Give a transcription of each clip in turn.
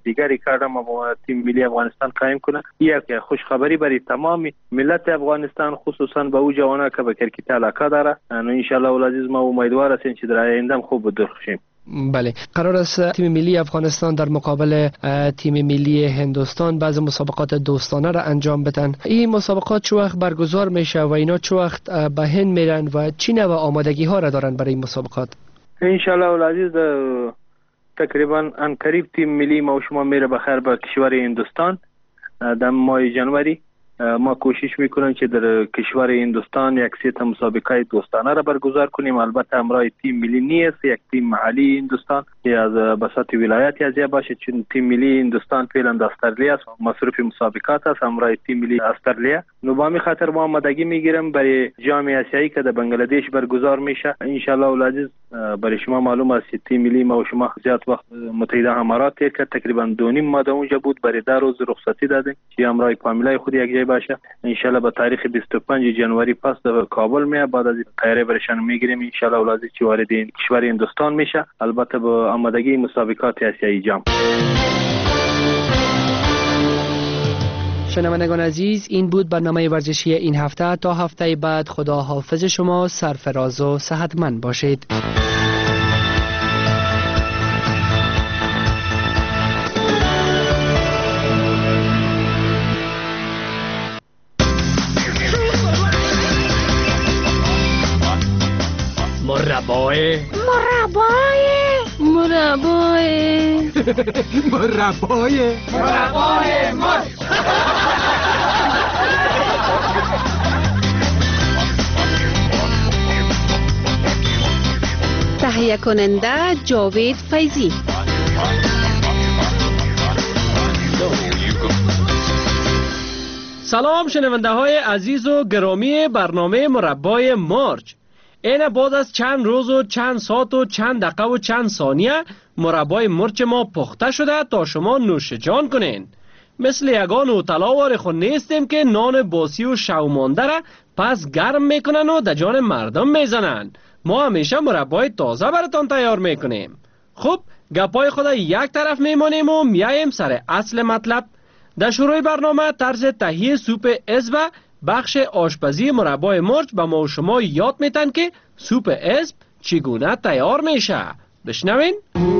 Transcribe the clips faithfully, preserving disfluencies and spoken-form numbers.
دیگری کردم و تیم ملی افغانستان قایم کنه. یک خوشخبری برای تمام ملت افغانستان، خصوصا به او جوانان که به کرکت علاقه داره. ان شاء الله العزیز ما امیدوار هستیم که در آینده خوب درخشیم. بله، قرار است تیم ملی افغانستان در مقابل تیم ملی هندوستان بعض مسابقات دوستانه را انجام بدن. این مسابقات چه وقت برگزار میشه و اینا چه وقت به هند میرن و چی نوع آمادگی ها را دارن برای این مسابقات؟ ان شاء الله العزیز تقریبا ان قریب تیم ملی ما و شما میره بخیر به کشور هندوستان در ماه جنوری. ما کوشش میکنیم که در کشور هندوستان یک سه مسابقه دوستانه را برگزار کنیم. البته همراه تیم ملی نیست، یک تیم محلی هندوستان که از بساط ولایتی از باشه، چون تیم ملی هندوستان فعلا در استرالیا است، مصروف مسابقات است همراه تیم ملی استرالیا. نو با می خاطر ما آمادگی میگیریم برای جام آسیایی که در بنگلادش برگزار میشه. ان شاء الله العزیز برای شما معلوم است تیم ملی ما و شما زیاد وقت متحده امارات تیر کرد، تقریبا دو نیم ماه اونجا بود، برای ده روز رخصتی دادیم که همراه فامیلای خود یک جای باشه. ان شاء الله به تاریخ بیست و پنج جنوری پس در کابل میاد، بعد از طیاره برشان میگیریم ان شاء الله العزیز که وارد کشور هندوستان میشه، البته با آمادگی مسابقات آسیایی جام. شنوندگان عزیز، این بود برنامه ورزشی این هفته. تا هفته بعد خدا حافظ شما، سرفراز و صحتمند باشید. مربای مربای مربای مربای مربای مرچ. تهیه کننده جاوید فیضی. سلام شنونده های عزیز و گرامی برنامه مربای مرچ. این بعد از چند روز و چند ساعت و چند دقیقه و چند ثانیه مربای مرچ ما پخته شده تا شما نوش جان کنین. مثل یگان و تلاوار خود نیستیم که نان باسی و شومانده را پس گرم میکنن و در جان مردم میزنن. ما همیشه مربای تازه براتان تیار میکنیم. خب گپای خود یک طرف میمانیم و میایم سر اصل مطلب. در شروع برنامه طرز تهیه سوپ اسب بخش آشپزی مربای مرچ به ما و شما یاد میتن که سوپ اسب چگونه تیار میشه. بشنوین.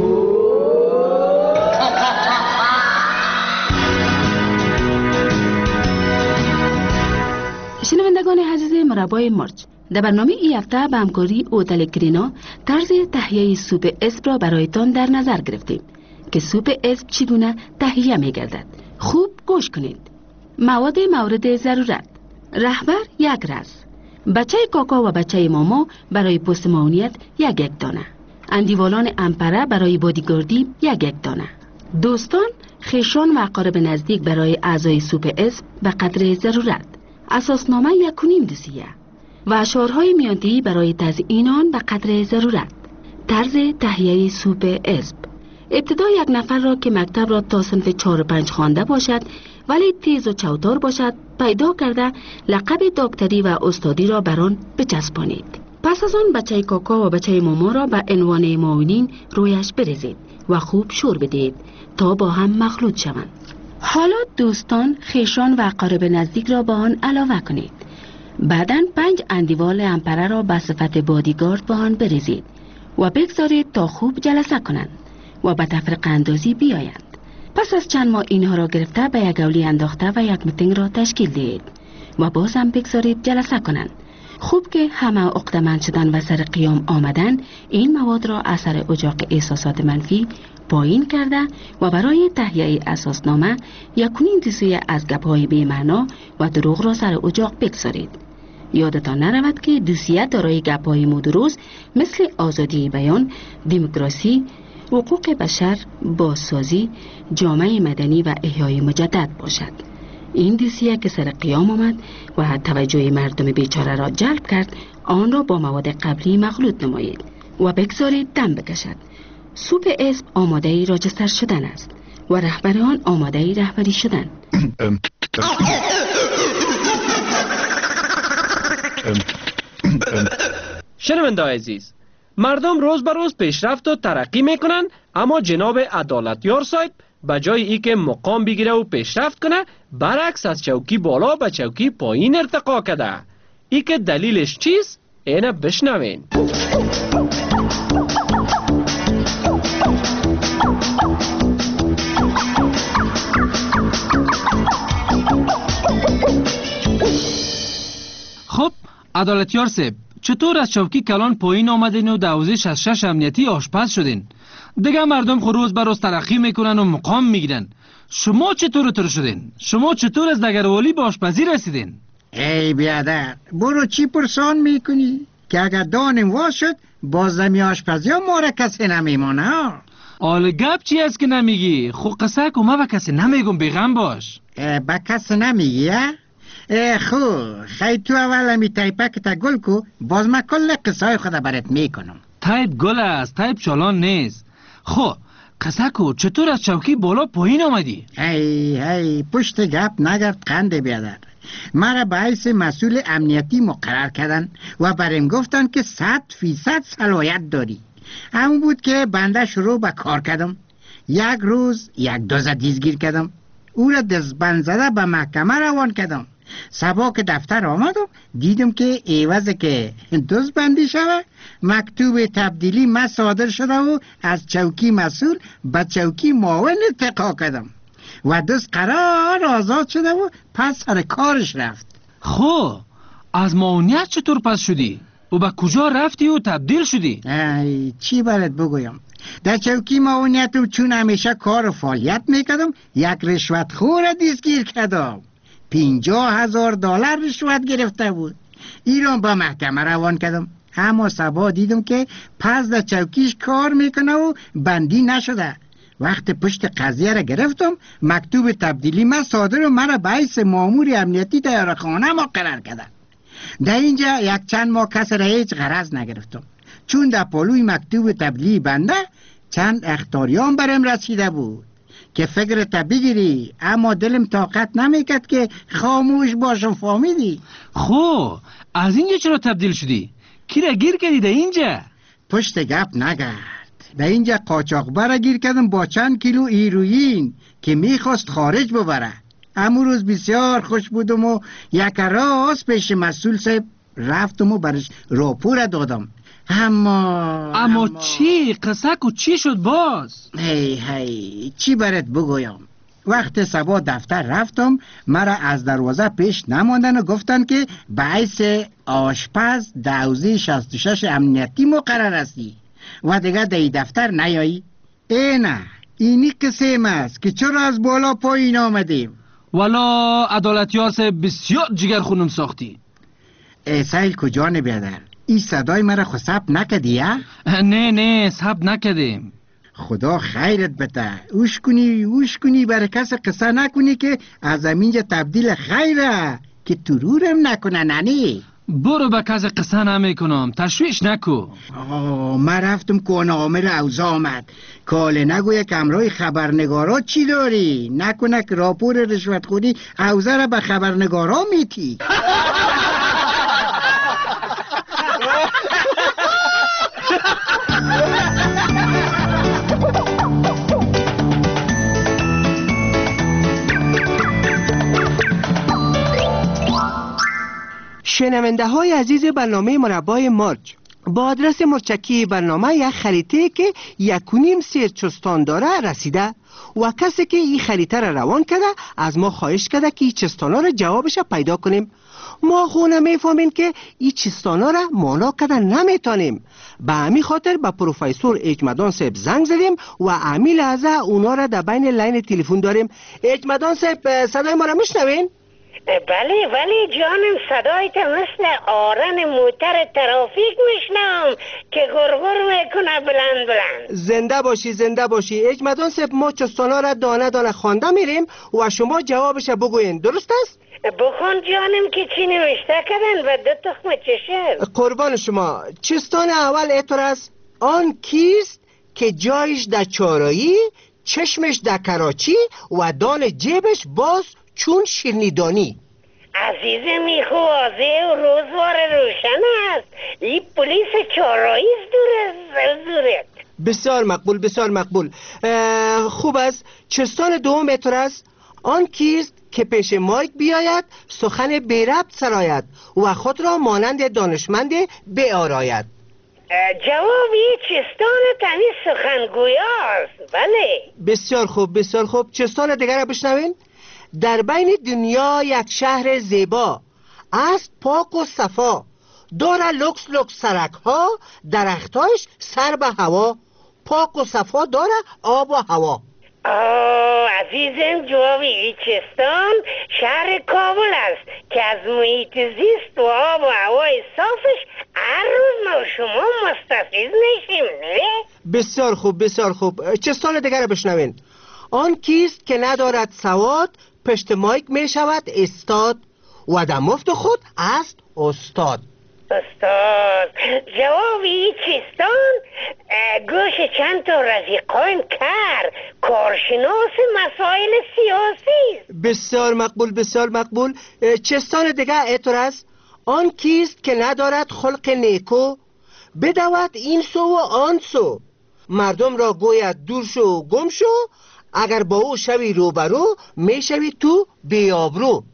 شنوندگان عزیز مربای مرچ، در برنامه این هفته به همکاری هتل گرینا طرز تهیه سوپ اسب را برایتان در نظر گرفتیم که سوپ اسب چگونه تهیه میگردد. خوب گوش کنید. مواد مورد ضرورت: رهبر یک رس، بچه کاکا و بچه ماما برای پوست معاونیت یک یک دانه، اندیوالان امپره برای بادیگاردی یک یک دانه، دوستان، خویشان و اقارب نزدیک برای اعضای سوپ اسب به قدر ضرورت، اساسنامه یک و نیم دوسیه و اشعارهای میانتهی برای تزیین آن به قدر ضرورت. طرز تهیه سوپ اسب: ابتدا یک نفر را که مکتب را تا صنف چهار و پنج خوانده باشد ولی تیز و چوتار باشد پیدا کرده لقب دکتری و استادی را بر آن بچسبانید. پس از آن بچه کاکا و بچه ماما را به عنوان معاونین رویش بریزید و خوب شور بدهید تا با هم مخلوط شوند. حالا دوستان، خویشان و اقارب نزدیک را با آن علاوه کنید. بعداً پنج اندیوال امپره را به صفت بادیگارد با آن بریزید و بگذارید تا خوب جلسه کنند و به تفرقه اندازی بیایند. پس از چند ماه اینها را گرفته به یک گولی انداخته و یک میتینگ را تشکیل دهید و باز هم بگذارید جلسه کنند. خوب که همه عقده‌مند شدن و سر قیام آمدن، این مواد را اثر اجاق احساسات منفی پایین کرده و برای تهیه اساسنامه یکونین دوسیه از گپ‌های بی‌معنا و دروغ را سر اجاق بگذارید. یادتان نرود که دوسیه دارای گپ‌های مدروس مثل آزادی بیان، دموکراسی، حقوق بشر، بازسازی، جامعه مدنی و احیای مجدد باشد. این دوسیه که سر قیام آمد و توجه مردم بیچاره را جلب کرد، آن را با مواد قبلی مخلوط نمایید و بگذارید دم بکشد. سوپ اسب آماده ای راجستر شدن است و رهبر آن آماده ای رهبری شدن. شنونده عزیز، مردم روز به روز پیشرفت و ترقی میکنن، اما جناب عدالت یار صاحب بجای ای که مقام بگیره و پیشرفت کنه، برعکس از چوکی بالا به چوکی پایین ارتقا کرده. ای که دلیلش چیست؟ اینه بشنوین. خب عدالتیار صاحب، چطور از چوکی کلان پایین آمدین و دوازده شصت و شش امنیتی آشپز شدین؟ دیگه مردم خود روز بر روز ترقی میکنن و مقام میگیرن. شما چطور تر شدین؟ شما چطور از دگروالی به آشپزی رسیدین؟ ای بیادر، برو چی پرسان میکنی؟ که اگر دانم واز شد باز دمی آشپزی ها ما را کسی نمیمانه ها. آل گپ چی است که نمیگی؟ خو قصه کمه و کسی نمیگم، بیغم باش. با کسی نمیگی ها؟ خو خیلی تو اول می تایپک تا گل کو، باز ما کل قصه های خود برات میکنم. تایپ گل است، تایپ چالان نیست. خو قصه کو چطور از چوکی بالا پایین آمدی؟ ای ای پشت گپ نگرد قنده بیادر. مرا باعث مسئول امنیتی مقرر کردن و بریم گفتن که صد فیصد صلاحیت داری. همون بود که بنده شروع به کار کردم. یک روز یک دوز دیزگیر کردم، او را دزبند زده به محکمه روان کردم. صبح که دفتر آمدم دیدم که ایوازه که دوز بندی شود مکتوب تبدیلی من صادر شده و از چوکی مسئول به چوکی معاون ارتقا کردم و دوز قرار آزاد شده و پس سر کارش رفت. خو از معاونیت چطور پس شدی؟ و به کجا رفتی و تبدیل شدی؟ ای چی برات بگویم؟ در چوکی معاونیتم چون همیشه کار و فعالیت میکردم یک رشوت خور دیزگیر کردم. پینجاه هزار دلار رشوت گرفته بود. ایران با محکمه روان کردم، اما صبح دیدم که پس در چوکیش کار میکنه و بندی نشده. وقت پشت قضیه را گرفتم، مکتوب تبدیلی من صادر و مرا باعث مامور امنیتی در خانه مقرر کردن. در اینجا یک چند ماه کس را هیچ غرض نگرفتم، چون در پالوی مکتوب تبدیلی بنده چند اختاریان برم رسیده بود که فکر تا بگیری، اما دلم طاقت نمیکرد که خاموش باشم. فهمیدی؟ خو از اینجا چرا تبدیل شدی؟ کی را گیر کردی در اینجا؟ پشت گپ نگرد. در اینجا قاچاقبر را گیر کردم با چند کیلو هیروئین که میخواست خارج ببره. امو روز بسیار خوش بودم و یک راست پیش مسئول صاحب رفتم و برش راپور دادم. اما اما چی؟ قصه کو چی شد باز؟ هی هی چی برات بگویم؟ وقت صبح دفتر رفتم، مرا از دروازه پیش نماندن و گفتن که باعث آشپز دوازده شصت و شش امنیتی مقرر هستی و دیگه در دفتر نیایی. ای نه، اینی قسم است که چرا از بالا پایین آمدیم. والا عدالتیار صاحب بسیار جگر خونم ساختی. ای سایل کجا نبیادر؟ این صدای مرا خو ثبت نکدی یا؟ نه نه ثبت نکدیم. خدا خیرت بده. اوش کنی اوش کنی برای کس قصه نکنی که از اینجا تبدیل خیره که ترورم نکنه. ننی برو به کس قصه نمی کنم، تشویش نکو. آه من رفتم کنه آمر اوزا آمد کاله نگویه که امرای خبرنگارا چی داری؟ نکنه که راپور رشوت خودی اوزا را به خبرنگارا میتی. شنونده های عزیز برنامه مربای مارچ، با آدرس مرچکی برنامه یک خریطه که یک و نیم سیر چستان داره رسیده و کسی که این خریطه را روان کرده از ما خواهش کرده که این چستانا را جوابش پیدا کنیم. ما خونه میفهمیم که این چستانا را مانا کردن نمیتانیم. به همین خاطر به پروفیسور اجمدان صاحب زنگ زدیم و همین لحظه اونا را در بین لین تلفن داریم. اجمدان صاحب صدای ما را میشنوین؟ بله ولی جانم صدایت مثل آرن موتر ترافیک میشنم که گرگر میکنه بلند بلند. زنده باشی زنده باشی اجمدان صاحب، ما چستانا را دانه دانه خوانده میریم و شما جوابش بگوین، درست است؟ بخون جانم که چی نوشته کردن و دو تخم چشم. قربان شما. چستان اول ایتور است: آن کیست که جایش در چارایی، چشمش در کراچی و دان جیبش باز چون شیرنیدانی. عزیزم ای خوازه و روزوار روشن است. این پلیس چارایی است دور از زورت. بسیار مقبول بسیار مقبول. خوب است. چستان دوم اعتراض: آن کیست که پیش مایک بیاید سخن بی ربط سراید و خود را مانند دانشمند بیاراید؟ جوابی چستان تنی سخنگویاست. بله. بسیار خوب بسیار خوب. چستان دیگر را بشنوین: در بین دنیا یک شهر زیبا است پاک و صفا، داره لکس لکس سرک ها، درختاش سر به هوا، پاک و صفا داره آب و هوا. آه عزیزم، جوابی چستان شهر کابل است که از محیط زیست و آب و هوای صافش هر روز ما و شما مستفید میشیم. نه؟ بسیار خوب بسیار خوب. چستان دیگر را بشنوین: آن کیست که ندارد سواد پشت مایک می شود استاد و در مفت خود است استاد؟ استاد جوابی چستان گوش چند تا رفیقایم کر کارشناس مسائل سیاسی. بسیار مقبول بسیار مقبول. چستان دیگه اعتراض: آن کیست که ندارد خلق نیکو بدود این سو و آن سو، مردم را گوید دور شو و گم شو، اگر با او شوی روبرو می شوی تو بیابرو.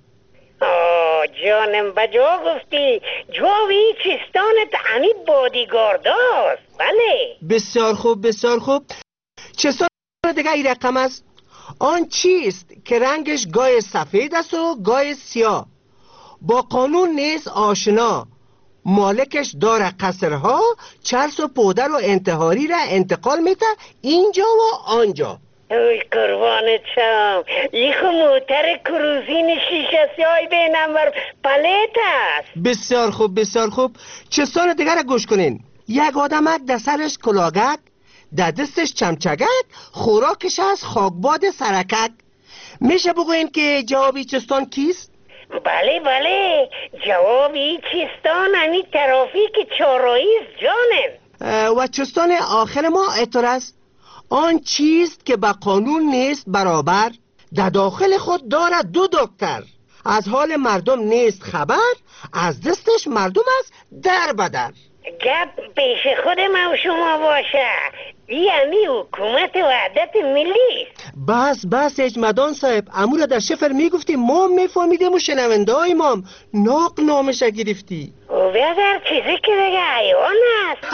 آه جانم بجا گفتی. جوابی چستانت همی بادیگارداست. بله. بسیار خوب بسیار خوب. چستان دیگه ای رقم است: آن چیست که رنگش گای سفید است و گای سیاه، با قانون نیست آشنا، مالکش داره قصرها، چرس و پودر و انتحاری را انتقال میده اینجا و آنجا. اوی قربانت شم، ای خو موتر کروزین شیشه سیای به نمبر پلیت است. بسیار خوب بسیار خوب. چستان دیگر را گوش کنین: یک آدمک در سرش کلاگک، در دستش چمچگک، خوراکش از خاکباد سرکک. میشه بگوین که جوابی چستان کیست؟ بله بله، جوابی چستان همی ترافیک چهارراهی است جانم. و چستان آخر ما اعتراض: آن چیست که به قانون نیست برابر، در داخل خود دارد دو دکتر، از حال مردم نیست خبر، از دستش مردم است در بدر. گپ پیش خود ما و شما باشه، ای همی حکومت وحدت ملی. بس بس اجمدان صاحب، امور در شفر میگفتی ما میفهمیدیم و شنونده های ما ناق نامش گرفتی. او بیادر چیزی که دیگه حیوان است.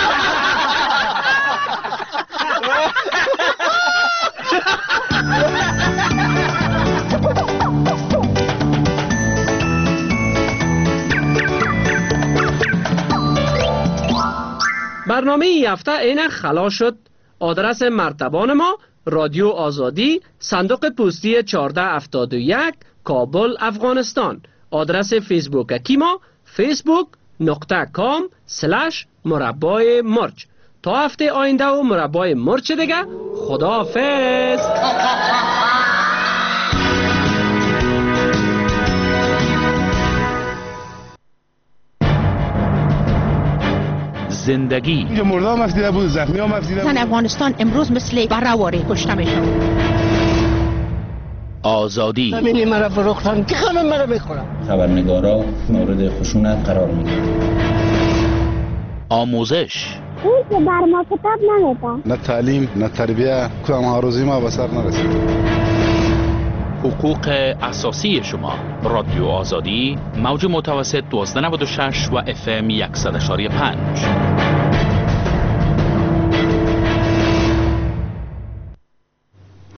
برنامه این هفته اینه خلاص شد. آدرس مرتبان ما: رادیو آزادی، صندوق پستی چهارده هفتاد و یک، کابل، افغانستان. آدرس فیسبوک اکی ما: فیسبوک نقطه کام سلش مربای مرچ. تا هفته آینده و مربای مرچ دیگه. خداحافظ. زندگی اینجا مرده هم افزیده بود، زخمی هم افزیده بود. زن افغانستان امروز مثل برهواری کشته میشون. آزادی همینی مرا فروختن که همه مرا میخورن. خبرنگارا مورد خشونت قرار میگیرن. آموزش این که بر ما کتاب نمیده. نه تعلیم نه تربیه، کدام آرزوی ما به سر نرسید. حقوق اساسی شما. رادیو آزادی، موج متوسط دوازده نود و شش و اف ام صد و شش و پنج.